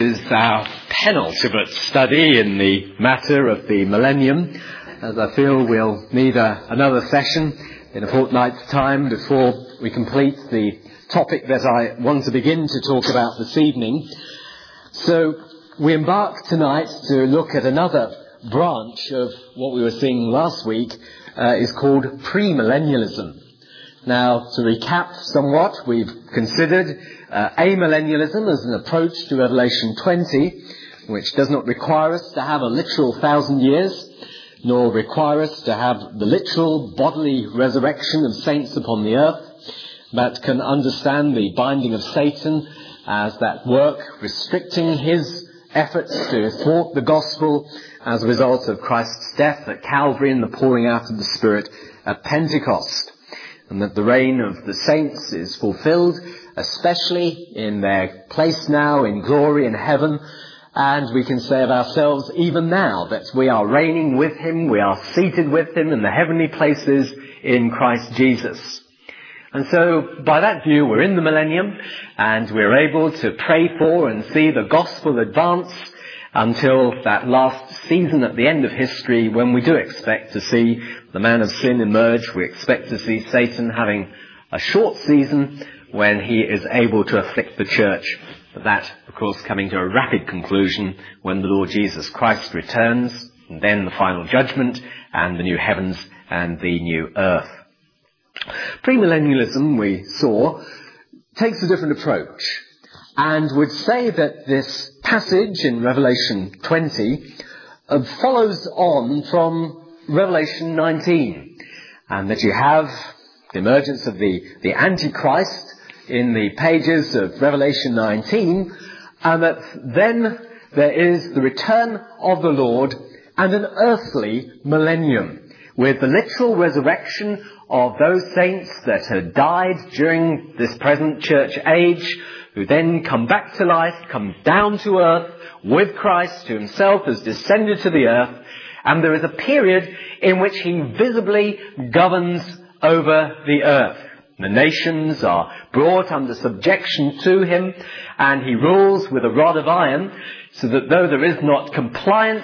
Is our penultimate study in the matter of the millennium, as I feel we'll need another session in a fortnight's time before we complete the topic that I want to begin to talk about this evening. So we embark tonight to look at another branch of what we were seeing last week, is called premillennialism. Now, to recap somewhat, we've considered amillennialism as an approach to Revelation 20, which does not require us to have a literal 1,000 years, nor require us to have the literal bodily resurrection of saints upon the earth, but can understand the binding of Satan as that work restricting his efforts to thwart the gospel as a result of Christ's death at Calvary and the pouring out of the Spirit at Pentecost. And that the reign of the saints is fulfilled, especially in their place now in glory in heaven. And we can say of ourselves even now that we are reigning with him, we are seated with him in the heavenly places in Christ Jesus. And so by that view we're in the millennium, and we're able to pray for and see the gospel advance until that last season at the end of history, when we do expect to see the man of sin emerge. We expect to see Satan having a short season when he is able to afflict the church. But that, of course, coming to a rapid conclusion when the Lord Jesus Christ returns, and then the final judgment and the new heavens and the new earth. Premillennialism, we saw, takes a different approach and would say that this passage in Revelation 20 follows on from Revelation 19, and that you have the emergence of the Antichrist in the pages of Revelation 19, and that then there is the return of the Lord and an earthly millennium, with the literal resurrection of those saints that had died during this present church age, who then come back to life, come down to earth with Christ, who himself has descended to the earth, and there is a period in which he visibly governs over the earth. The nations are brought under subjection to him, and he rules with a rod of iron, so that though there is not compliance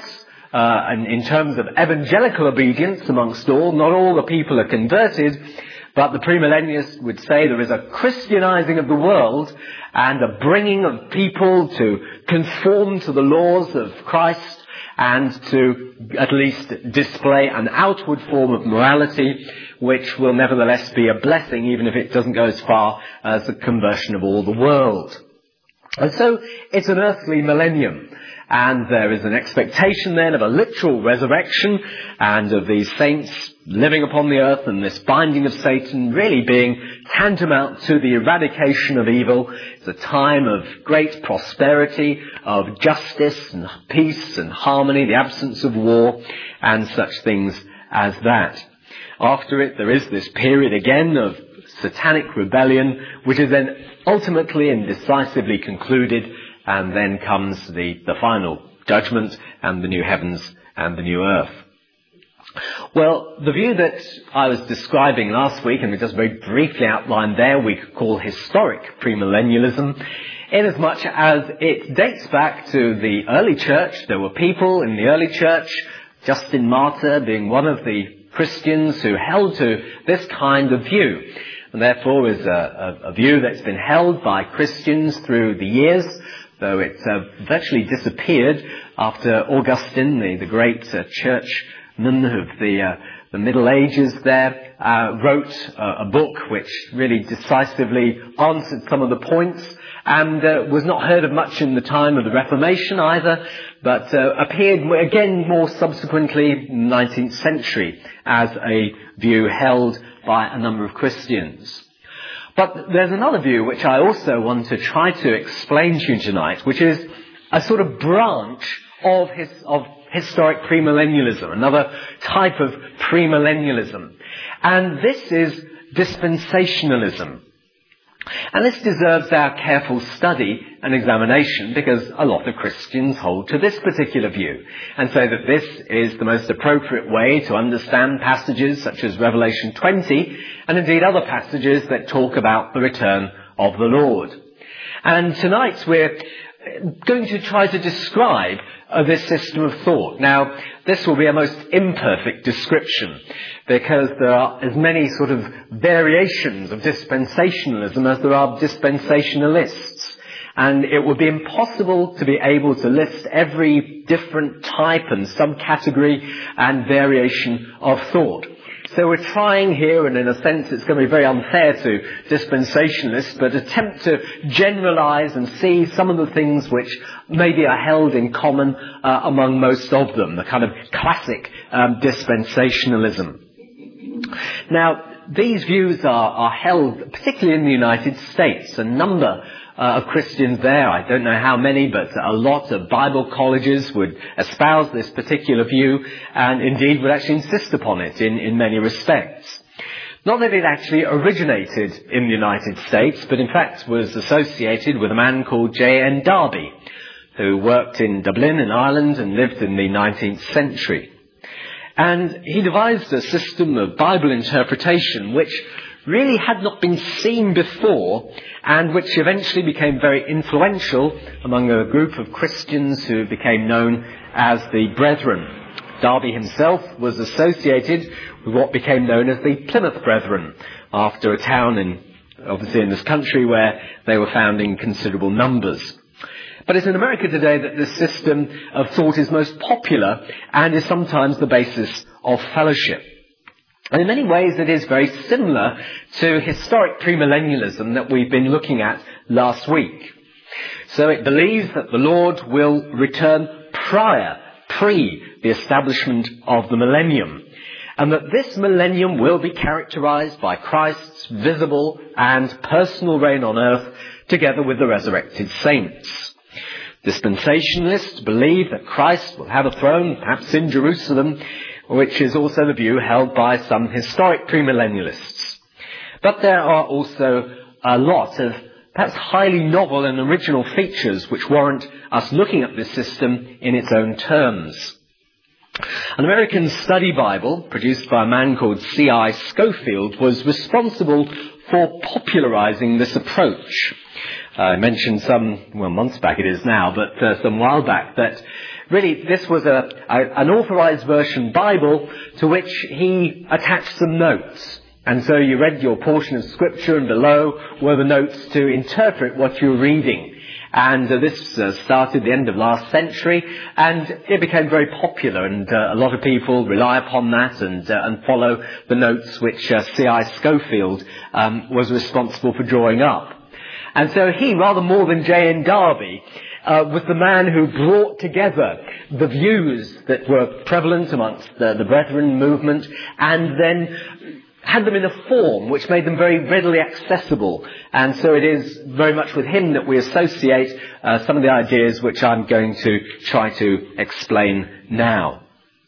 in terms of evangelical obedience amongst all, not all the people are converted, but the premillennialists would say there is a Christianizing of the world and a bringing of people to conform to the laws of Christ and to at least display an outward form of morality, which will nevertheless be a blessing, even if it doesn't go as far as the conversion of all the world. And so it's an earthly millennium. And there is an expectation then of a literal resurrection and of these saints living upon the earth, and this binding of Satan really being tantamount to the eradication of evil. It's a time of great prosperity, of justice and peace and harmony, the absence of war and such things as that. After it, there is this period again of satanic rebellion, which is then ultimately and decisively concluded. And then comes the final judgment and the new heavens and the new earth. Well, the view that I was describing last week, and we just very briefly outlined there, we could call historic premillennialism, inasmuch as it dates back to the early church. There were people in the early church, Justin Martyr being one of the Christians who held to this kind of view. And therefore is a view that's been held by Christians through the years, though it virtually disappeared after Augustine, the great churchman of the Middle Ages there, wrote a book which really decisively answered some of the points, and was not heard of much in the time of the Reformation either, but appeared again more subsequently in the 19th century as a view held by a number of Christians. But there's another view which I also want to try to explain to you tonight, which is a sort of branch of historic premillennialism, another type of premillennialism. And this is dispensationalism. And this deserves our careful study and examination, because a lot of Christians hold to this particular view and say that this is the most appropriate way to understand passages such as Revelation 20 and indeed other passages that talk about the return of the Lord. And tonight we're going to try to describe this system of thought. Now, this will be a most imperfect description because there are as many sort of variations of dispensationalism as there are dispensationalists. And it would be impossible to be able to list every different type and subcategory and variation of thought. So we're trying here, and in a sense it's going to be very unfair to dispensationalists, but attempt to generalize and see some of the things which maybe are held in common among most of them, the kind of classic dispensationalism. Now, these views are held particularly in the United States. A number of Christians there, I don't know how many, but a lot of Bible colleges would espouse this particular view and indeed would actually insist upon it in many respects. Not that it actually originated in the United States, but in fact was associated with a man called J.N. Darby, who worked in Dublin in Ireland and lived in the 19th century. And he devised a system of Bible interpretation which really had not been seen before, and which eventually became very influential among a group of Christians who became known as the Brethren. Darby himself was associated with what became known as the Plymouth Brethren, after a town obviously in this country where they were found in considerable numbers. But it's in America today that this system of thought is most popular and is sometimes the basis of fellowship. And in many ways it is very similar to historic premillennialism that we've been looking at last week. So it believes that the Lord will return pre the establishment of the millennium, and that this millennium will be characterized by Christ's visible and personal reign on earth together with the resurrected saints. Dispensationalists believe that Christ will have a throne, perhaps in Jerusalem, which is also the view held by some historic premillennialists. But there are also a lot of perhaps highly novel and original features which warrant us looking at this system in its own terms. An American study Bible, produced by a man called C.I. Scofield, was responsible for popularizing this approach. I mentioned months back it is now, but some while back, that really this was an authorized version Bible to which he attached some notes. And so you read your portion of scripture and below were the notes to interpret what you were reading. And this started the end of last century, and it became very popular, and a lot of people rely upon that and follow the notes which C.I. Scofield was responsible for drawing up. And so he, rather more than J.N. Darby, was the man who brought together the views that were prevalent amongst the Brethren movement, and then had them in a form which made them very readily accessible. And so it is very much with him that we associate some of the ideas which I'm going to try to explain now.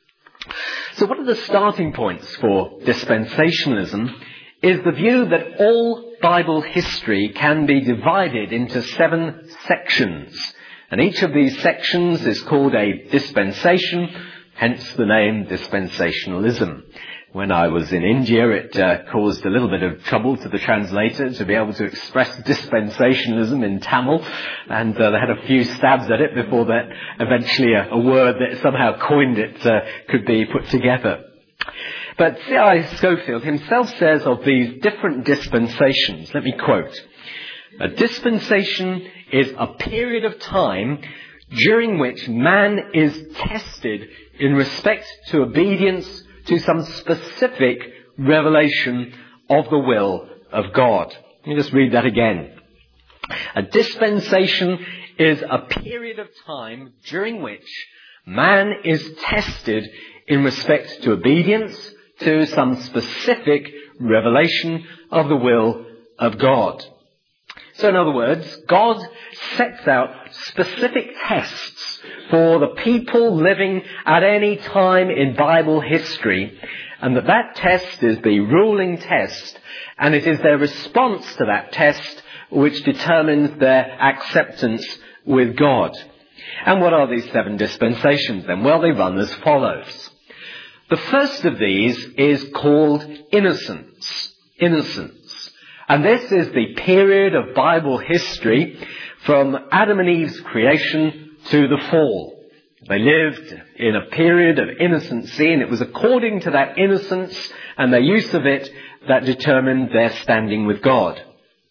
So what are the starting points for dispensationalism? Is the view that all Bible history can be divided into 7 sections. And each of these sections is called a dispensation, hence the name dispensationalism. When I was in India, it caused a little bit of trouble to the translator to be able to express dispensationalism in Tamil, and they had a few stabs at it before that eventually a word that somehow coined it could be put together. But C.I. Scofield himself says of these different dispensations, let me quote, "A dispensation is a period of time during which man is tested in respect to obedience to some specific revelation of the will of God." Let me just read that again. A dispensation is a period of time during which man is tested in respect to obedience to some specific revelation of the will of God. So in other words, God sets out specific tests for the people living at any time in Bible history, and that test is the ruling test, and it is their response to that test which determines their acceptance with God. And what are these 7 dispensations then? Well, they run as follows. The first of these is called innocence. Innocence. And this is the period of Bible history from Adam and Eve's creation to the fall. They lived in a period of innocency, and it was according to that innocence and their use of it that determined their standing with God.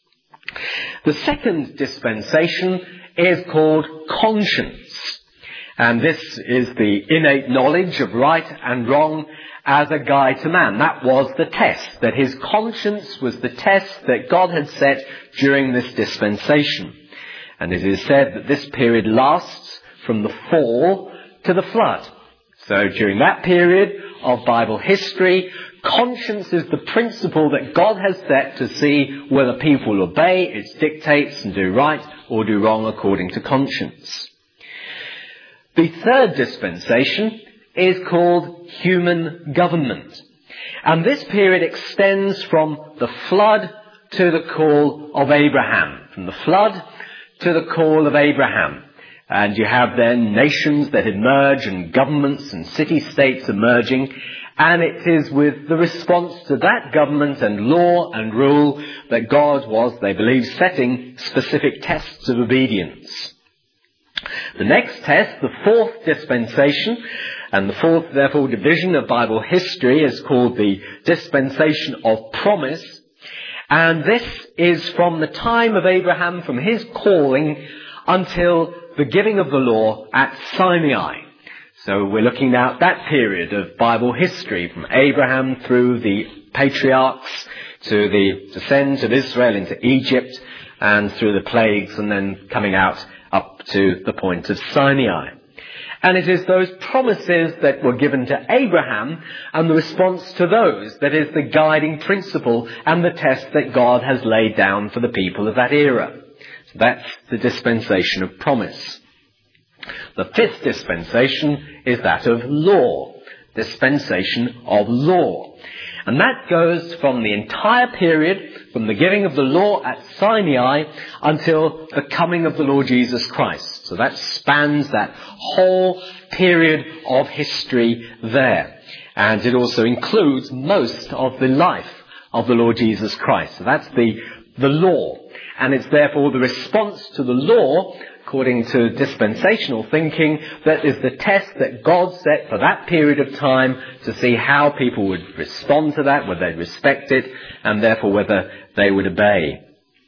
The second dispensation is called conscience. And this is the innate knowledge of right and wrong as a guide to man. That was the test, that his conscience was the test that God had set during this dispensation. And it is said that this period lasts from the fall to the flood. So during that period of Bible history, conscience is the principle that God has set to see whether people will obey its dictates and do right or do wrong according to conscience. The third dispensation is called human government. And this period extends from the flood to the call of Abraham. From the flood to the call of Abraham. And you have then nations that emerge and governments and city-states emerging. And it is with the response to that government and law and rule that God was, they believe, setting specific tests of obedience. The next test, the fourth dispensation, and the fourth, therefore, division of Bible history is called the dispensation of promise. And this is from the time of Abraham, from his calling, until the giving of the law at Sinai. So we're looking at that period of Bible history, from Abraham through the patriarchs to the descent of Israel into Egypt, and through the plagues, and then coming out up to the point of Sinai. And it is those promises that were given to Abraham and the response to those that is the guiding principle and the test that God has laid down for the people of that era. So that's the dispensation of promise. The fifth dispensation is that of law, dispensation of law. And that goes from the entire period, from the giving of the law at Sinai until the coming of the Lord Jesus Christ. So that spans that whole period of history there. And it also includes most of the life of the Lord Jesus Christ. So that's the law. And it's therefore the response to the law, according to dispensational thinking, that is the test that God set for that period of time to see how people would respond to that, whether they'd respect it, and therefore whether they would obey.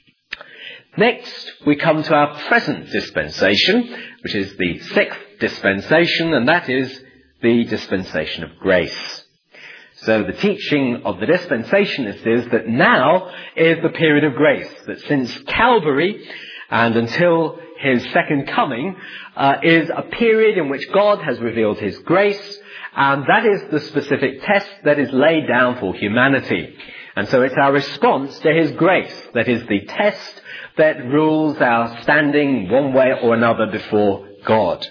Next, we come to our present dispensation, which is the sixth dispensation, and that is the dispensation of grace. So the teaching of the dispensationalists is that now is the period of grace, that since Calvary and until his second coming is a period in which God has revealed his grace, and that is the specific test that is laid down for humanity. And so it's our response to his grace that is the test that rules our standing one way or another before God.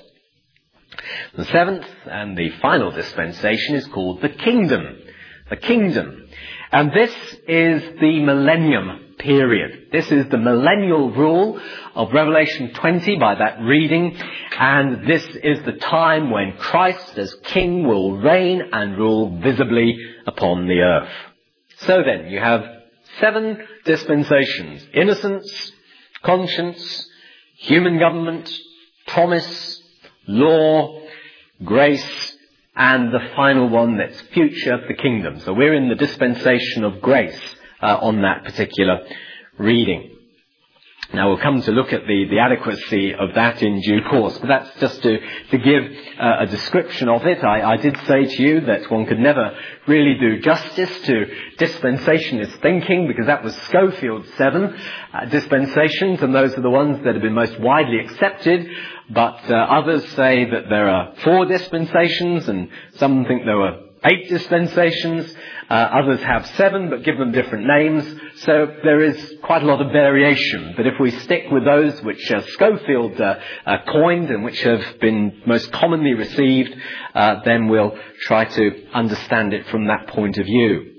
The seventh and the final dispensation is called the kingdom. The kingdom. And this is the millennium period. This is the millennial rule of Revelation 20 by that reading. And this is the time when Christ as King will reign and rule visibly upon the earth. So then, you have 7 dispensations: innocence, conscience, human government, promise, law, grace, and the final one that's future, the kingdom. So we're in the dispensation of grace on that particular reading. Now we'll come to look at the adequacy of that in due course, but that's just to give a description of it. I did say to you that one could never really do justice to dispensationist thinking, because that was Scofield's 7 dispensations, and those are the ones that have been most widely accepted. But others say that there are 4 dispensations, and some think there were 8 dispensations. Others have 7, but give them different names. So there is quite a lot of variation. But if we stick with those which Scofield coined and which have been most commonly received, then we'll try to understand it from that point of view.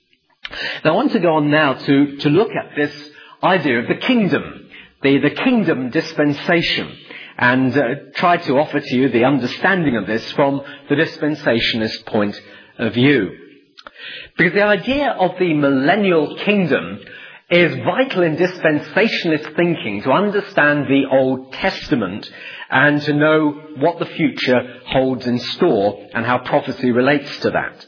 Now I want to go on now to look at this idea of the kingdom, the kingdom dispensation, and try to offer to you the understanding of this from the dispensationist point of view. Because the idea of the millennial kingdom is vital in dispensationalist thinking to understand the Old Testament and to know what the future holds in store and how prophecy relates to that.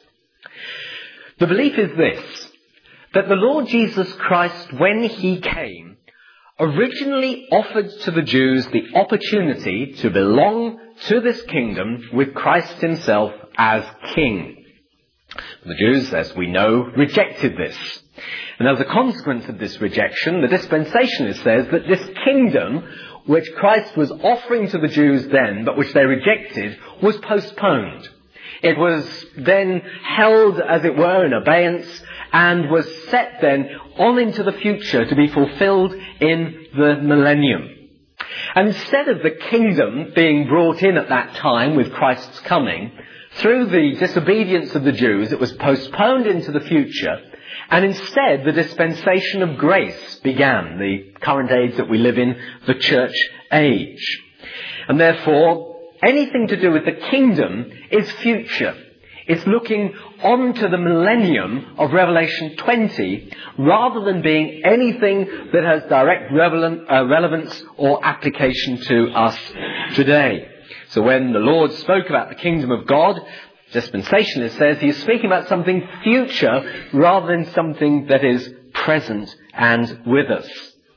The belief is this, that the Lord Jesus Christ, when he came, originally offered to the Jews the opportunity to belong to this kingdom with Christ himself as king. The Jews, as we know, rejected this. And as a consequence of this rejection, the dispensationalist says that this kingdom, which Christ was offering to the Jews then, but which they rejected, was postponed. It was then held, as it were, in abeyance, and was set then on into the future to be fulfilled in the millennium. And instead of the kingdom being brought in at that time with Christ's coming, through the disobedience of the Jews, it was postponed into the future, and instead the dispensation of grace began, the current age that we live in, the church age. And therefore, anything to do with the kingdom is future. It's looking on to the millennium of Revelation 20 rather than being anything that has direct relevance or application to us today. So when the Lord spoke about the kingdom of God, dispensationalist says he's speaking about something future rather than something that is present and with us.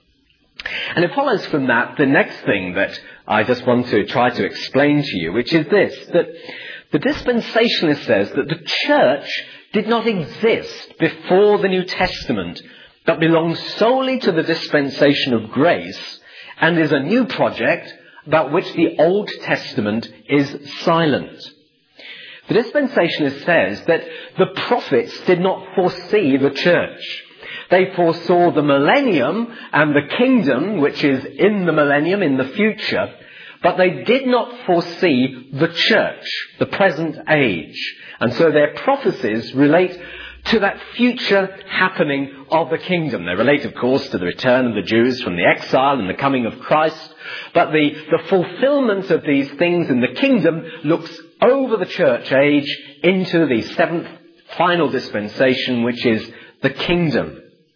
And it follows from that the next thing that I just want to try to explain to you, which is this, that the dispensationalist says that the church did not exist before the New Testament, but belongs solely to the dispensation of grace and is a new project about which the Old Testament is silent. The dispensationalist says that the prophets did not foresee the church. They foresaw the millennium and the kingdom, which is in the millennium, in the future, but they did not foresee the church, the present age. And so their prophecies relate to that future happening of the kingdom. They relate, of course, to the return of the Jews from the exile and the coming of Christ. But the fulfillment of these things in the kingdom looks over the church age into the seventh final dispensation, which is the kingdom.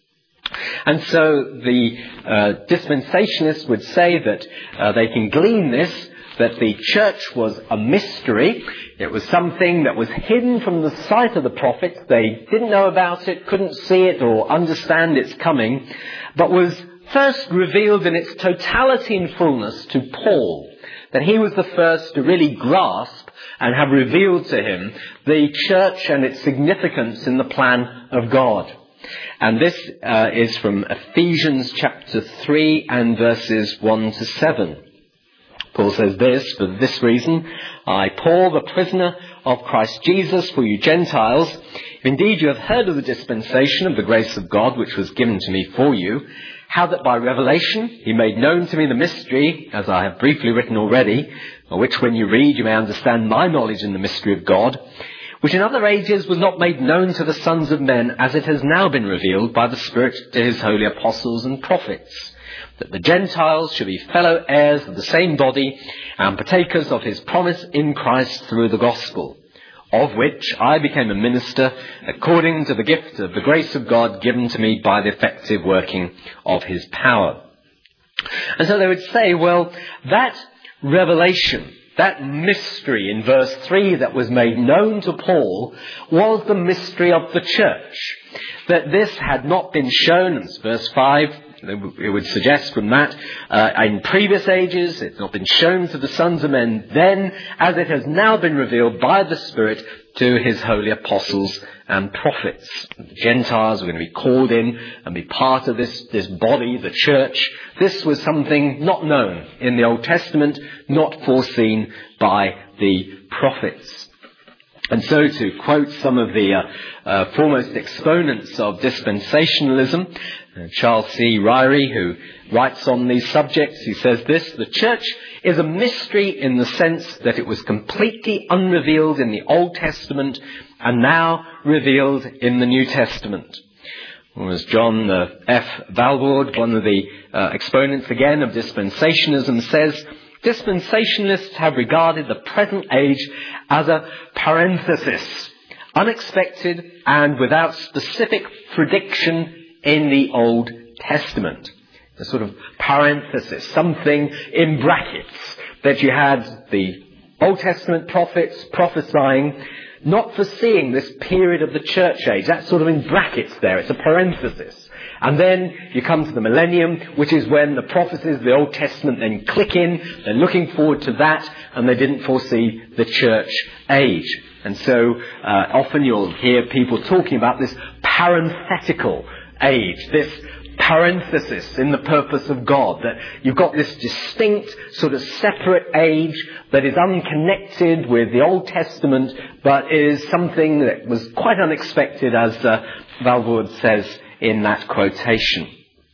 And so the dispensationalists would say that they can glean this, that the church was a mystery. It was something that was hidden from the sight of the prophets. They didn't know about it, couldn't see it or understand its coming, but was first revealed in its totality and fullness to Paul. That he was the first to really grasp and have revealed to him the church and its significance in the plan of God. And this is from Ephesians chapter 3 and verses 1 to 7. Paul says this, "For this reason, I, Paul, the prisoner of Christ Jesus, for you Gentiles, if indeed you have heard of the dispensation of the grace of God which was given to me for you, how that by revelation he made known to me the mystery, as I have briefly written already, of which when you read you may understand my knowledge in the mystery of God, which in other ages was not made known to the sons of men, as it has now been revealed by the Spirit to his holy apostles and prophets, that the Gentiles should be fellow heirs of the same body and partakers of his promise in Christ through the gospel, of which I became a minister according to the gift of the grace of God given to me by the effective working of his power." And so they would say, well, that revelation, that mystery in verse 3 that was made known to Paul was the mystery of the church. That this had not been shown, in verse 5, it would suggest from that, in previous ages, it's not been shown to the sons of men then, as it has now been revealed by the Spirit to his holy apostles and prophets. The Gentiles were going to be called in and be part of this body, the church. This was something not known in the Old Testament, not foreseen by the prophets. And so, to quote some of the foremost exponents of dispensationalism, Charles C. Ryrie, who writes on these subjects, he says this: "The church is a mystery in the sense that it was completely unrevealed in the Old Testament and now revealed in the New Testament." Or as John F. Valward, one of the exponents again of dispensationalism, says, "Dispensationalists have regarded the present age as a parenthesis, unexpected and without specific prediction in the Old Testament. A sort of parenthesis, something in brackets, that you had the Old Testament prophets prophesying, not foreseeing this period of the church age. That's sort of in brackets there. It's a parenthesis. And then you come to the millennium, which is when the prophecies of the Old Testament then click in. They're looking forward to that, and they didn't foresee the church age. And so often you'll hear people talking about this parenthetical age, this parenthesis in the purpose of God, that you've got this distinct sort of separate age that is unconnected with the Old Testament, but is something that was quite unexpected, as Walvoord says in that quotation.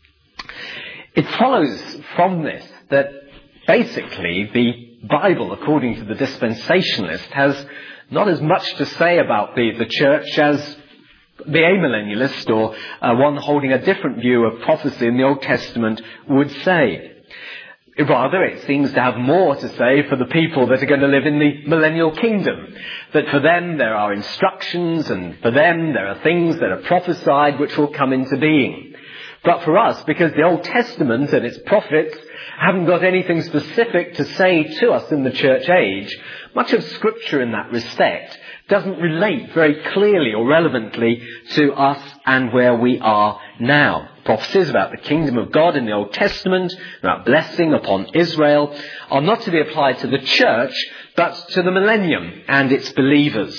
It follows from this that basically the Bible, according to the dispensationalist, has not as much to say about the church as the amillennialist or one holding a different view of prophecy in the Old Testament would say. Rather, it seems to have more to say for the people that are going to live in the millennial kingdom. That for them there are instructions, and for them there are things that are prophesied which will come into being. But for us, because the Old Testament and its prophets haven't got anything specific to say to us in the church age, much of Scripture in that respect doesn't relate very clearly or relevantly to us and where we are now. Prophecies about the kingdom of God in the Old Testament, about blessing upon Israel, are not to be applied to the church, but to the millennium and its believers.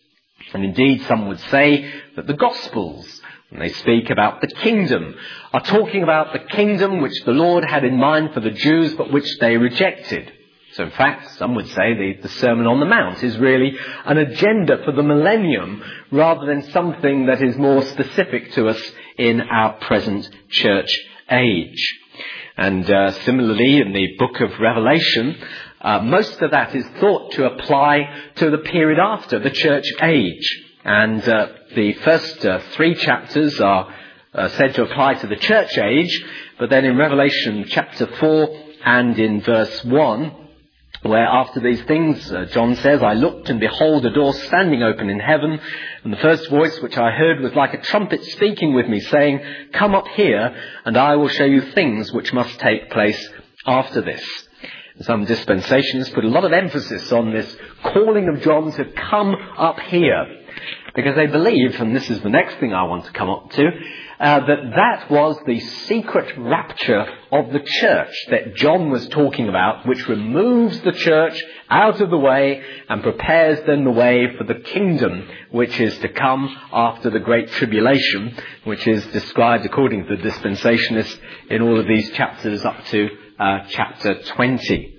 And indeed, some would say that the Gospels, when they speak about the kingdom, are talking about the kingdom which the Lord had in mind for the Jews, but which they rejected. So in fact, some would say the Sermon on the Mount is really an agenda for the millennium rather than something that is more specific to us in our present church age. And similarly, in the book of Revelation, most of that is thought to apply to the period after the church age. And the first 3 chapters are said to apply to the church age, but then in Revelation chapter 4 and in verse 1, where after these things, John says, I looked and behold a door standing open in heaven, and the first voice which I heard was like a trumpet speaking with me, saying, Come up here, and I will show you things which must take place after this. And some dispensations put a lot of emphasis on this calling of John to come up here, because they believe, and this is the next thing I want to come up to, that was the secret rapture of the church that John was talking about, which removes the church out of the way and prepares then the way for the kingdom which is to come after the Great Tribulation, which is described according to the dispensationalists in all of these chapters up to chapter 20.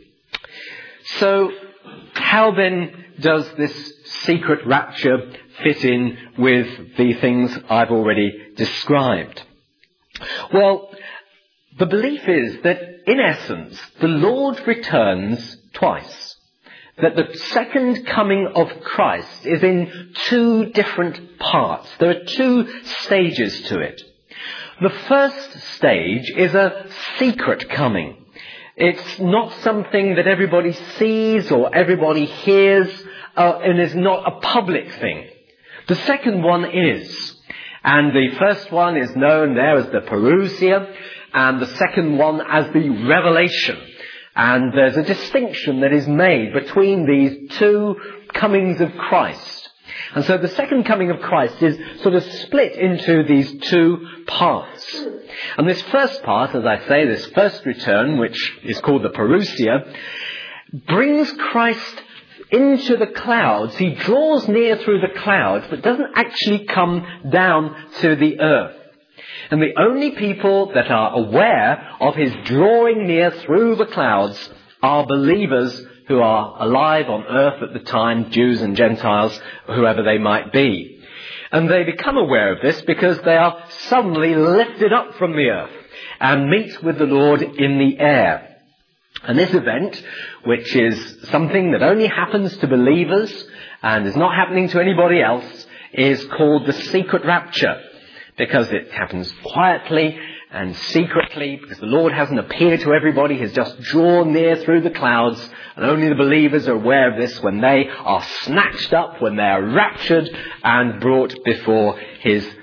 So how then does this secret rapture fit in with the things I've already described? Well, the belief is that, in essence, the Lord returns twice. That the second coming of Christ is in 2 different parts. There are 2 stages to it. The first stage is a secret coming. It's not something that everybody sees or everybody hears, and is not a public thing. The second one is. And the first one is known there as the parousia, and the second one as the revelation. And there's a distinction that is made between these 2 comings of Christ. And so the second coming of Christ is sort of split into these 2 parts. And this first part, as I say, this first return, which is called the parousia, brings Christ into the clouds. He draws near through the clouds, but doesn't actually come down to the earth. And the only people that are aware of his drawing near through the clouds are believers who are alive on earth at the time, Jews and Gentiles, whoever they might be. And they become aware of this because they are suddenly lifted up from the earth and meet with the Lord in the air. And this event, which is something that only happens to believers and is not happening to anybody else, is called the secret rapture, because it happens quietly and secretly, because the Lord hasn't appeared to everybody. He's just drawn near through the clouds, and only the believers are aware of this when they are snatched up, when they are raptured and brought before his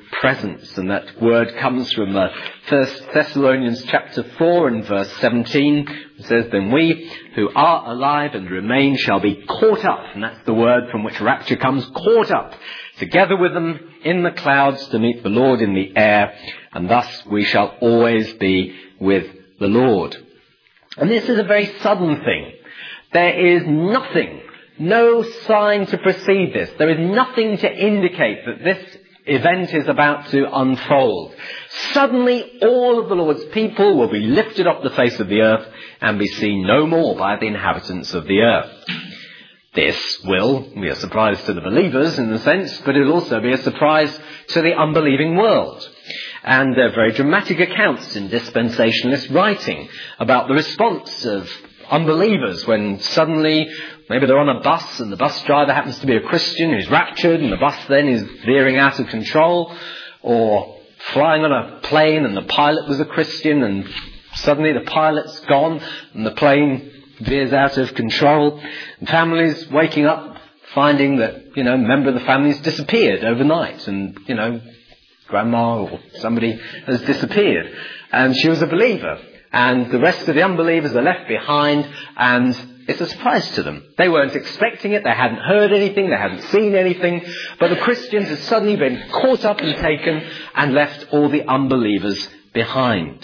presence. And that word comes from 1 Thessalonians chapter 4 and verse 17. It says, "Then we who are alive and remain shall be caught up," and that's the word from which rapture comes, caught up, "together with them in the clouds to meet the Lord in the air, and thus we shall always be with the Lord." And this is a very sudden thing. There is nothing, no sign to precede this. There is nothing to indicate that this event is about to unfold. Suddenly, all of the Lord's people will be lifted off the face of the earth and be seen no more by the inhabitants of the earth. This will be a surprise to the believers in a sense, but it will also be a surprise to the unbelieving world. And there are very dramatic accounts in dispensationalist writing about the response of unbelievers when suddenly maybe they're on a bus and the bus driver happens to be a Christian who's raptured and the bus then is veering out of control, or flying on a plane and the pilot was a Christian and suddenly the pilot's gone and the plane veers out of control. And families waking up finding that, a member of the family's disappeared overnight and, grandma or somebody has disappeared. And she was a believer. And the rest of the unbelievers are left behind, and it's a surprise to them. They weren't expecting it, they hadn't heard anything, they hadn't seen anything, but the Christians had suddenly been caught up and taken and left all the unbelievers behind.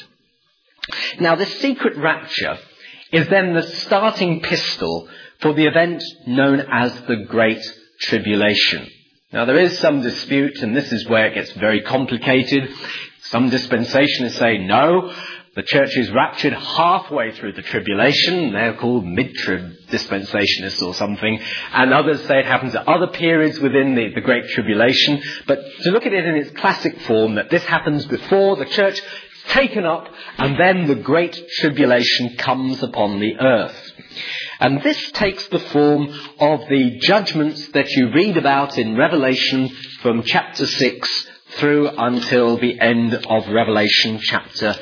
Now, this secret rapture is then the starting pistol for the event known as the Great Tribulation. Now, there is some dispute, and this is where it gets very complicated. Some dispensationalists say no, the church is raptured halfway through the tribulation. They're called mid-trib dispensationalists or something. And others say it happens at other periods within the Great Tribulation. But to look at it in its classic form, that this happens before the church is taken up and then the Great Tribulation comes upon the earth. And this takes the form of the judgments that you read about in Revelation from chapter 6 through until the end of Revelation chapter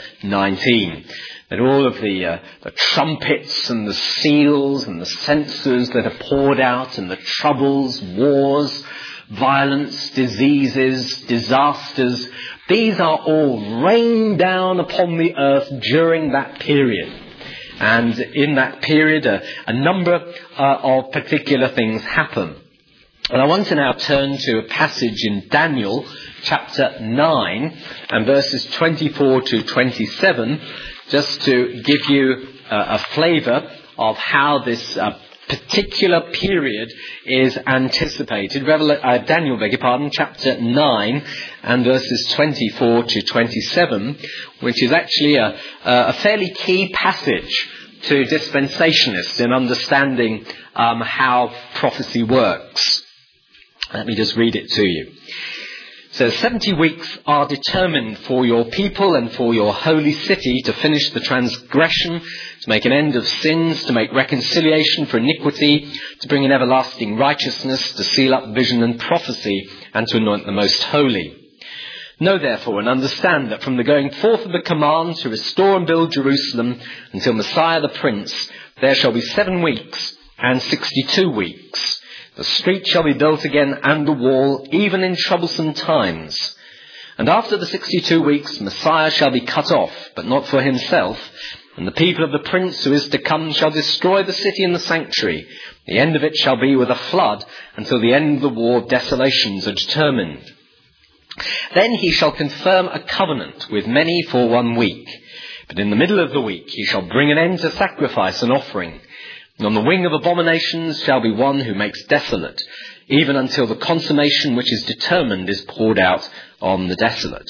19. That all of the trumpets and the seals and the censers that are poured out and the troubles, wars, violence, diseases, disasters, these are all rained down upon the earth during that period. And in that period, a number of particular things happen. And I want to now turn to a passage in Daniel chapter 9 and verses 24 to 27, just to give you a flavour of how this particular period is anticipated. Daniel, chapter 9 and verses 24 to 27, which is actually a fairly key passage to dispensationalists in understanding how prophecy works. Let me just read it to you. It says, 70 weeks are determined for your people and for your holy city to finish the transgression, to make an end of sins, to make reconciliation for iniquity, to bring in everlasting righteousness, to seal up vision and prophecy, and to anoint the most holy. Know therefore and understand that from the going forth of the command to restore and build Jerusalem until Messiah the Prince, there shall be 7 weeks and 62 weeks. The street shall be built again and the wall, even in troublesome times. And after the 62 weeks, Messiah shall be cut off, but not for himself. And the people of the prince who is to come shall destroy the city and the sanctuary. The end of it shall be with a flood, until the end of the war desolations are determined. Then he shall confirm a covenant with many for 1 week. But in the middle of the week he shall bring an end to sacrifice and offering. And on the wing of abominations shall be one who makes desolate, even until the consummation which is determined is poured out on the desolate.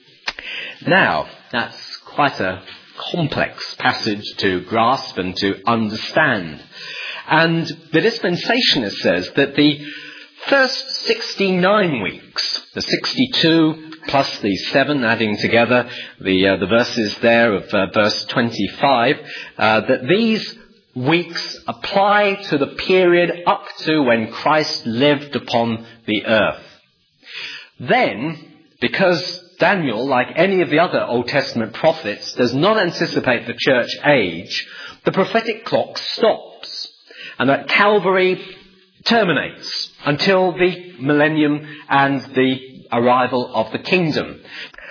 Now, that's quite a complex passage to grasp and to understand. And the dispensationalist says that the first 69 weeks, the 62 plus the 7 adding together, the verses there of verse 25, that these weeks apply to the period up to when Christ lived upon the earth. Then, because Daniel, like any of the other Old Testament prophets, does not anticipate the church age, the prophetic clock stops, and that Calvary terminates until the millennium and the arrival of the kingdom.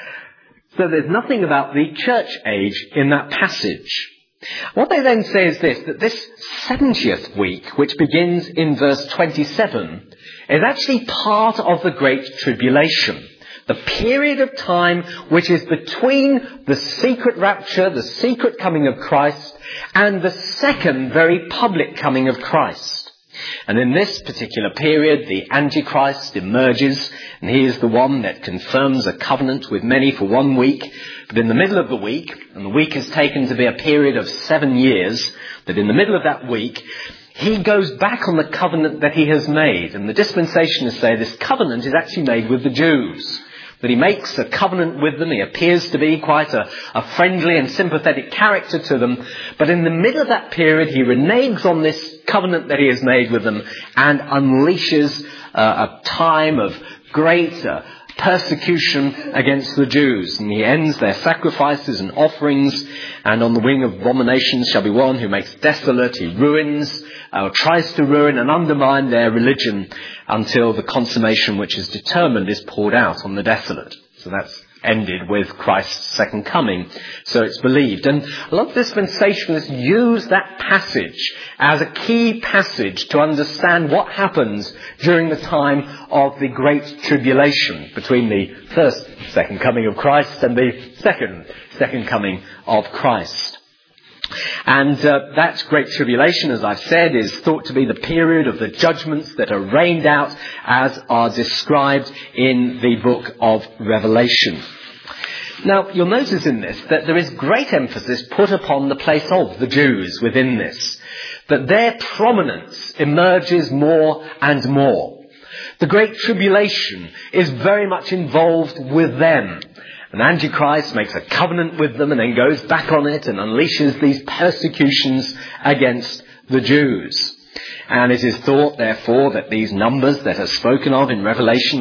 So there's nothing about the church age in that passage. What they then say is this, that this 70th week, which begins in verse 27, is actually part of the Great Tribulation. The period of time which is between the secret rapture, the secret coming of Christ, and the second very public coming of Christ. And in this particular period, the Antichrist emerges, and he is the one that confirms a covenant with many for 1 week. But in the middle of the week, and the week is taken to be a period of 7 years, that in the middle of that week, he goes back on the covenant that he has made. And the dispensationalists say this covenant is actually made with the Jews. That he makes a covenant with them. He appears to be quite a friendly and sympathetic character to them. But in the middle of that period, he reneges on this covenant that he has made with them and unleashes a time of great persecution against the Jews. And he ends their sacrifices and offerings, and on the wing of abominations shall be one who makes desolate. He ruins, or tries to ruin and undermine their religion until the consummation which is determined is poured out on the desolate. So that's ended with Christ's second coming. So it's believed. And a lot of dispensationalists use that passage as a key passage to understand what happens during the time of the Great Tribulation between the second coming of Christ and the second coming of Christ. And that Great Tribulation, as I've said, is thought to be the period of the judgments that are rained out as are described in the book of Revelation. Now, you'll notice in this that there is great emphasis put upon the place of the Jews within this, that their prominence emerges more and more. The Great Tribulation is very much involved with them. And Antichrist makes a covenant with them and then goes back on it and unleashes these persecutions against the Jews. And it is thought, therefore, that these numbers that are spoken of in Revelation,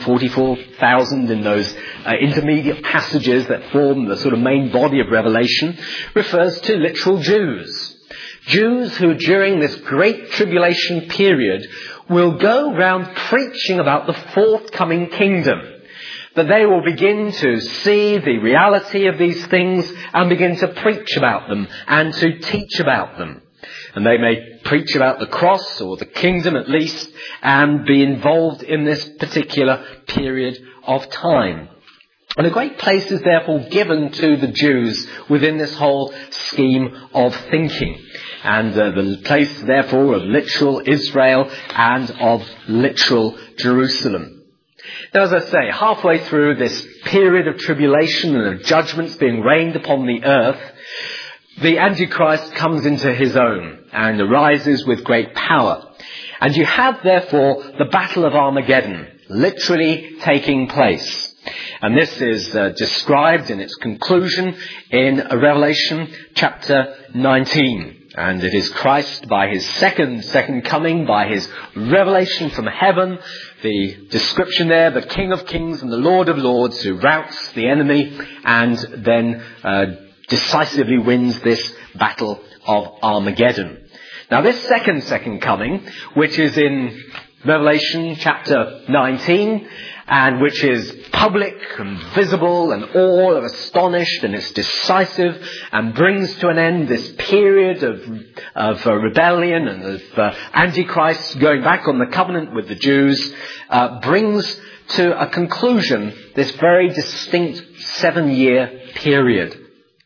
144,000 in those intermediate passages that form the sort of main body of Revelation, refers to literal Jews. Jews who during this Great Tribulation period will go round preaching about the forthcoming kingdom. That they will begin to see the reality of these things and begin to preach about them and to teach about them. And they may preach about the cross or the kingdom at least and be involved in this particular period of time. And a great place is therefore given to the Jews within this whole scheme of thinking. And the place therefore of literal Israel and of literal Jerusalem. Now, as I say, halfway through this period of tribulation and of judgments being rained upon the earth, the Antichrist comes into his own and arises with great power. And you have, therefore, the Battle of Armageddon literally taking place. And this is described in its conclusion in Revelation chapter 19. And it is Christ by his second coming, by his revelation from heaven, the description there, the King of Kings and the Lord of Lords, who routs the enemy and then decisively wins this battle of Armageddon. Now this second coming, which is in Revelation chapter 19, and which is public and visible and all are astonished, and it's decisive and brings to an end this period of rebellion and of Antichrist going back on the covenant with the Jews, brings to a conclusion this very distinct 7-year period.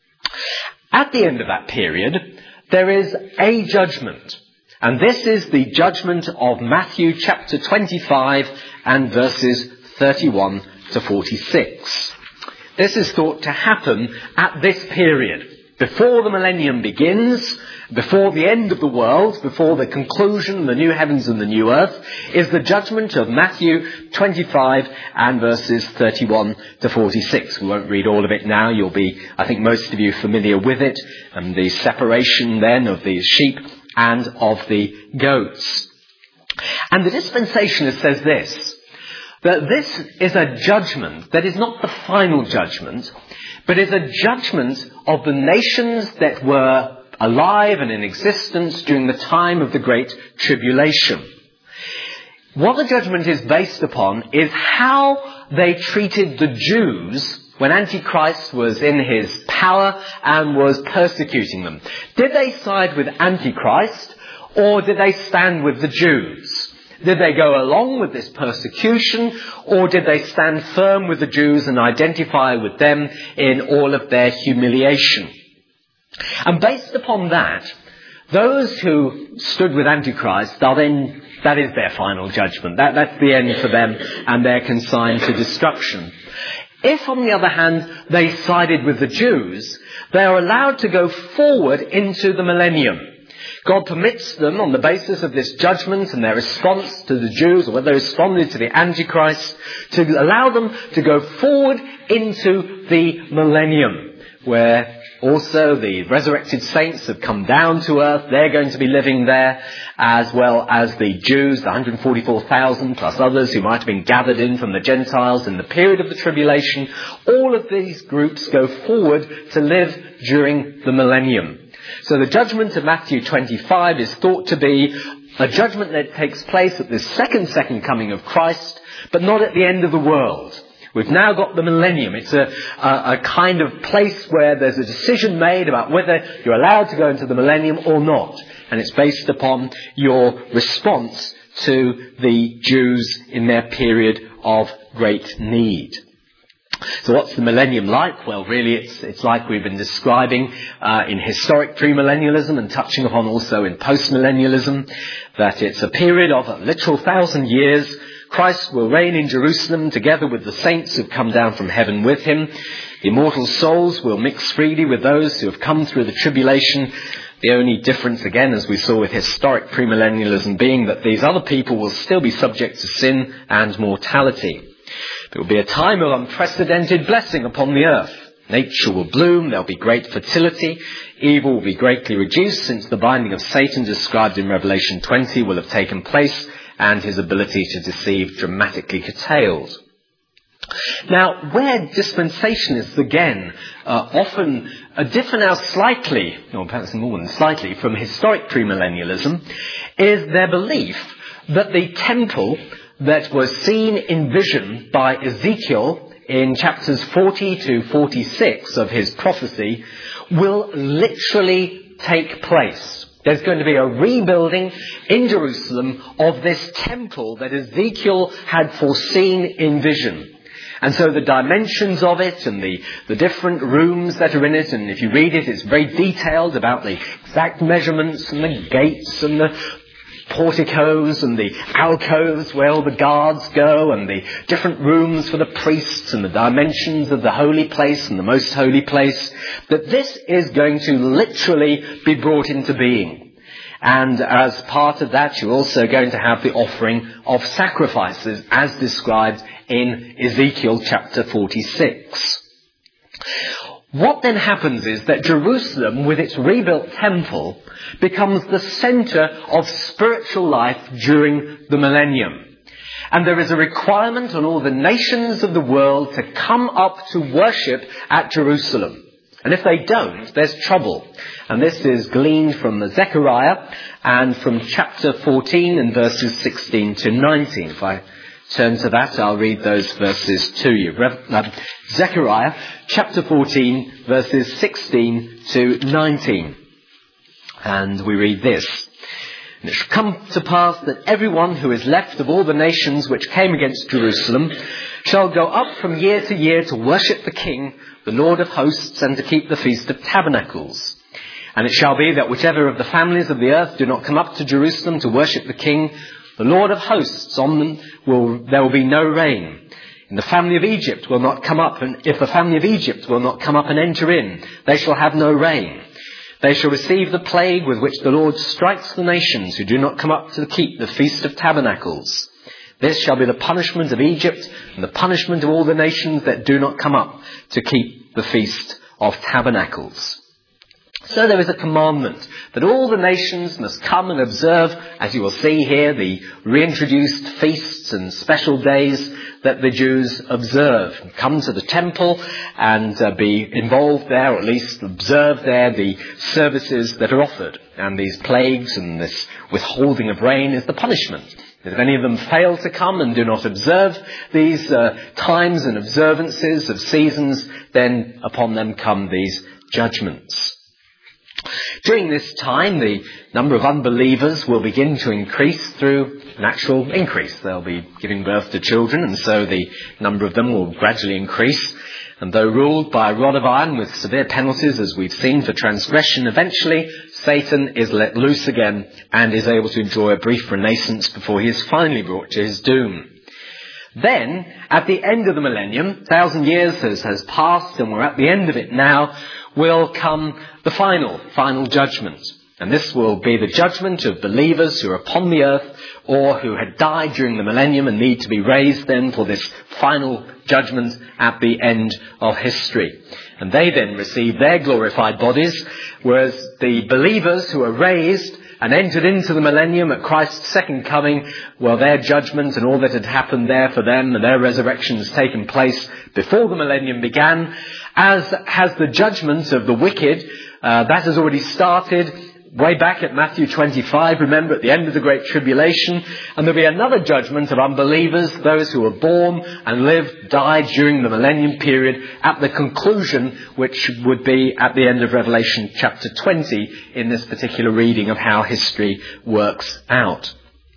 At the end of that period, there is a judgment. And this is the judgment of Matthew chapter 25 and verses 31 to 46. This is thought to happen at this period, before the millennium begins, before the end of the world, before the conclusion, the new heavens and the new earth, is the judgment of Matthew 25 and verses 31 to 46. We won't read all of it now. You'll be, I think most of you, familiar with it, and the separation then of the sheep and of the goats. And the dispensationalist says this, that this is a judgment that is not the final judgment, but is a judgment of the nations that were alive and in existence during the time of the Great Tribulation. What the judgment is based upon is how they treated the Jews when Antichrist was in his power and was persecuting them. Did they side with Antichrist, or did they stand with the Jews? Did they go along with this persecution, or did they stand firm with the Jews and identify with them in all of their humiliation? And based upon that, those who stood with Antichrist are then, that is their final judgment. That's the end for them, and they're consigned to destruction. If, on the other hand, they sided with the Jews, they are allowed to go forward into the millennium. God permits them, on the basis of this judgment and their response to the Jews, or whether they responded to the Antichrist, to allow them to go forward into the millennium, where also the resurrected saints have come down to earth. They're going to be living there, as well as the Jews, the 144,000 plus others who might have been gathered in from the Gentiles in the period of the tribulation. All of these groups go forward to live during the millennium. So the judgment of Matthew 25 is thought to be a judgment that takes place at the second coming of Christ, but not at the end of the world. We've now got the millennium. It's a kind of place where there's a decision made about whether you're allowed to go into the millennium or not. And it's based upon your response to the Jews in their period of great need. So what's the millennium like? Well, really, it's like we've been describing in historic premillennialism and touching upon also in postmillennialism, that it's a period of a literal 1,000 years. Christ will reign in Jerusalem together with the saints who have come down from heaven with him. The immortal souls will mix freely with those who have come through the tribulation. The only difference, again, as we saw with historic premillennialism, being that these other people will still be subject to sin and mortality. There will be a time of unprecedented blessing upon the earth. Nature will bloom, there will be great fertility, evil will be greatly reduced, since the binding of Satan described in Revelation 20 will have taken place, and his ability to deceive dramatically curtailed. Now, where dispensationalists, again, often differ now slightly, or perhaps more than slightly, from historic premillennialism, is their belief that the temple that was seen in vision by Ezekiel in chapters 40 to 46 of his prophecy will literally take place. There's going to be a rebuilding in Jerusalem of this temple that Ezekiel had foreseen in vision. And so the dimensions of it and the different rooms that are in it, and if you read it, it's very detailed about the exact measurements and the gates and the porticos and the alcoves where all the guards go, and the different rooms for the priests, and the dimensions of the holy place and the most holy place, that this is going to literally be brought into being. And as part of that, you're also going to have the offering of sacrifices as described in Ezekiel chapter 46. What then happens is that Jerusalem, with its rebuilt temple, becomes the centre of spiritual life during the millennium. And there is a requirement on all the nations of the world to come up to worship at Jerusalem. And if they don't, there's trouble. And this is gleaned from Zechariah and from chapter 14 and verses 16 to 19. If I turn to that, I'll read those verses to you. Zechariah chapter 14 verses 16 to 19. And we read this. And it shall come to pass that everyone who is left of all the nations which came against Jerusalem shall go up from year to year to worship the King, the Lord of hosts, and to keep the Feast of Tabernacles. And it shall be that whichever of the families of the earth do not come up to Jerusalem to worship the King, the Lord of hosts, on them there will be no rain. And the family of Egypt will not come up, and if the family of Egypt will not come up and enter in, they shall have no rain. They shall receive the plague with which the Lord strikes the nations who do not come up to keep the Feast of Tabernacles. This shall be the punishment of Egypt and the punishment of all the nations that do not come up to keep the Feast of Tabernacles. So there is a commandment that all the nations must come and observe, as you will see here, the reintroduced feasts and special days that the Jews observe. Come to the temple and be involved there, or at least observe there the services that are offered. And these plagues and this withholding of rain is the punishment If any of them fail to come and do not observe these times and observances of seasons, then upon them come these judgments. During this time, the number of unbelievers will begin to increase through natural increase. They'll be giving birth to children, and so the number of them will gradually increase. And though ruled by a rod of iron with severe penalties, as we've seen, for transgression, eventually Satan is let loose again and is able to enjoy a brief renaissance before he is finally brought to his doom. Then, at the end of the millennium, 1,000 years has passed and we're at the end of it now, will come the final judgment. And this will be the judgment of believers who are upon the earth or who had died during the millennium and need to be raised then for this final judgment at the end of history. And they then receive their glorified bodies, whereas the believers who are raised and entered into the millennium at Christ's second coming, well, their judgment and all that had happened there for them and their resurrection has taken place before the millennium began, as has the judgment of the wicked. That has already started way back at Matthew 25, remember, at the end of the Great Tribulation. And there'll be another judgment of unbelievers, those who were born and lived, died during the millennium period, at the conclusion, which would be at the end of Revelation chapter 20, in this particular reading of how history works out.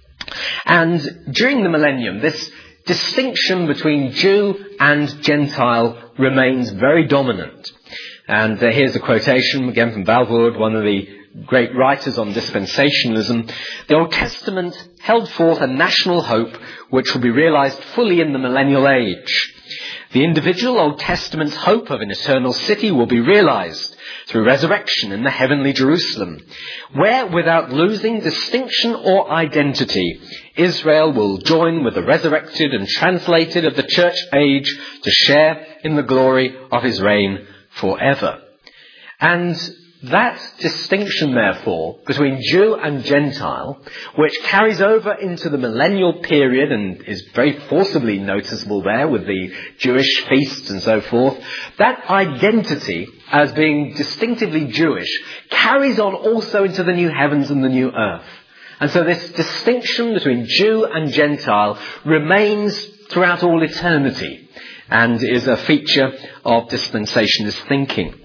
And during the millennium, this distinction between Jew and Gentile remains very dominant. And here's a quotation again from Balvord, one of the great writers on dispensationalism. The Old Testament held forth a national hope which will be realized fully in the millennial age. The individual Old Testament's hope of an eternal city will be realized through resurrection in the heavenly Jerusalem, where, without losing distinction or identity, Israel will join with the resurrected and translated of the church age to share in the glory of his reign forever. And that distinction, therefore, between Jew and Gentile, which carries over into the millennial period and is very forcibly noticeable there with the Jewish feasts and so forth, that identity as being distinctively Jewish carries on also into the new heavens and the new earth. And so this distinction between Jew and Gentile remains throughout all eternity and is a feature of dispensationalist thinking.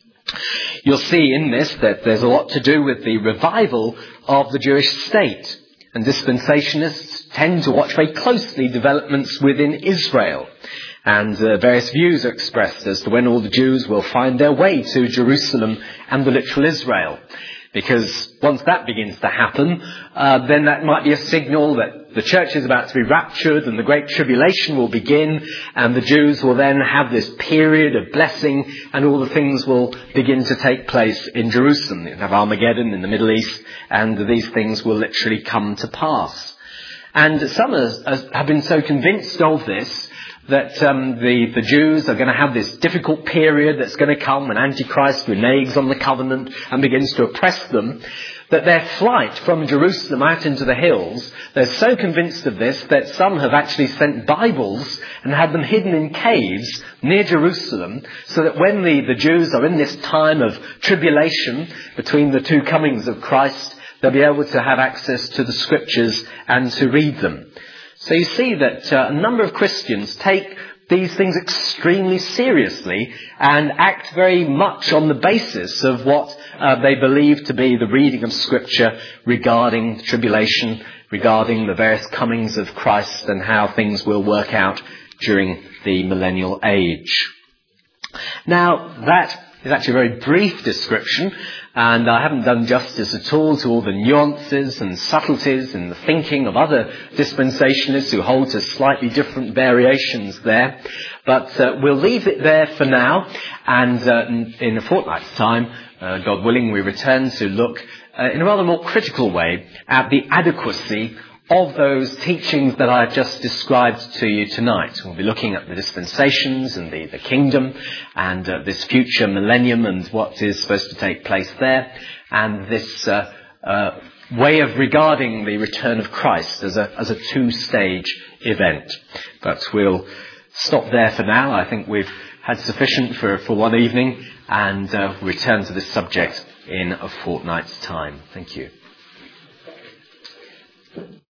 You'll see in this that there's a lot to do with the revival of the Jewish state. And dispensationalists tend to watch very closely developments within Israel. And various views are expressed as to when all the Jews will find their way to Jerusalem and the literal Israel. Because once that begins to happen, then that might be a signal that the church is about to be raptured and the Great Tribulation will begin, and the Jews will then have this period of blessing and all the things will begin to take place in Jerusalem. You have Armageddon in the Middle East, and these things will literally come to pass. And some have been so convinced of this that the Jews are going to have this difficult period that's going to come when Antichrist reneges on the covenant and begins to oppress them, that their flight from Jerusalem out into the hills, they're so convinced of this that some have actually sent Bibles and had them hidden in caves near Jerusalem, so that when the Jews are in this time of tribulation between the two comings of Christ, they'll be able to have access to the scriptures and to read them. So you see that a number of Christians take these things extremely seriously and act very much on the basis of what they believe to be the reading of Scripture regarding tribulation, regarding the various comings of Christ and how things will work out during the millennial age. Now, that is actually a very brief description, and I haven't done justice at all to all the nuances and subtleties in the thinking of other dispensationalists who hold to slightly different variations there. But we'll leave it there for now, and in a fortnight's time, God willing, we return to look in a rather more critical way at the adequacy of those teachings that I have just described to you tonight. We'll be looking at the dispensations and the kingdom and this future millennium and what is supposed to take place there, and this way of regarding the return of Christ as a two-stage event. But we'll stop there for now. I think we've had sufficient for one evening, and return to this subject in a fortnight's time. Thank you.